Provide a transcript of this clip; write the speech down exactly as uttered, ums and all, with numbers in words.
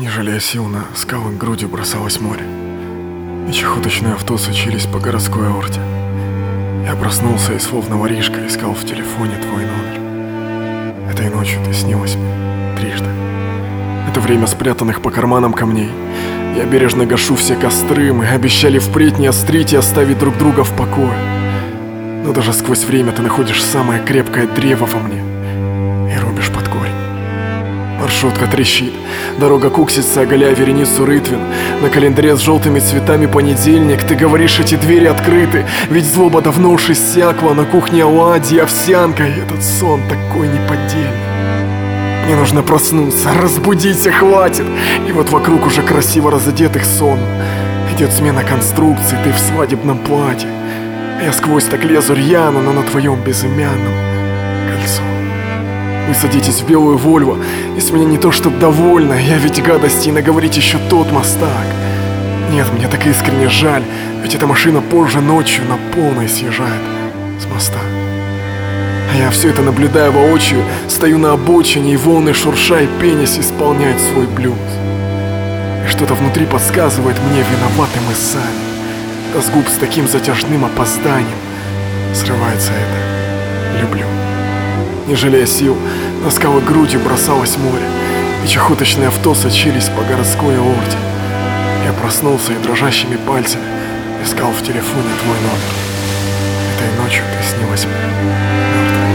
Не жалея сил, на скалы грудью бросалось море, и чехоточные авто сочились по городской аорте. Я проснулся и словно воришка искал в телефоне твой номер. Этой ночью ты снилась мне трижды. Это время спрятанных по карманам камней. Я бережно гашу все костры, мы обещали впредь не острить и оставить друг друга в покое. Но даже сквозь время ты находишь самое крепкое древо во мне и рубишь под корень. Маршрутка трещит, дорога куксится, оголяя вереницу рытвин. На календаре с желтыми цветами понедельник. Ты говоришь, эти двери открыты, ведь злоба давно уж иссякла. На кухне оладьи, овсянка, и этот сон такой неподдельный. Мне нужно проснуться, разбудите, хватит. И вот вокруг уже красиво разодетых сон. Идет смена конструкций, ты в свадебном платье. Я сквозь так лезу рьяно, но на твоем безымянном кольцо. Вы садитесь в белую Вольво, и с меня не то что довольно. Я ведь гадостей наговорить еще тот мастак. Нет, мне так искренне жаль, ведь эта машина позже ночью на полной съезжает с моста. А я все это наблюдаю воочию, стою на обочине, и волны шурша и пенясь исполняют свой блюз. И что-то внутри подсказывает мне, виноваты мы сами. Да с губ с таким затяжным опозданием срывается это «люблю». Не жалея сил, на скалы грудью бросалось море, и чехоточные авто сочились по городской аорте. Я проснулся и дрожащими пальцами искал в телефоне твой номер. Этой ночью ты снилась мне мертвой.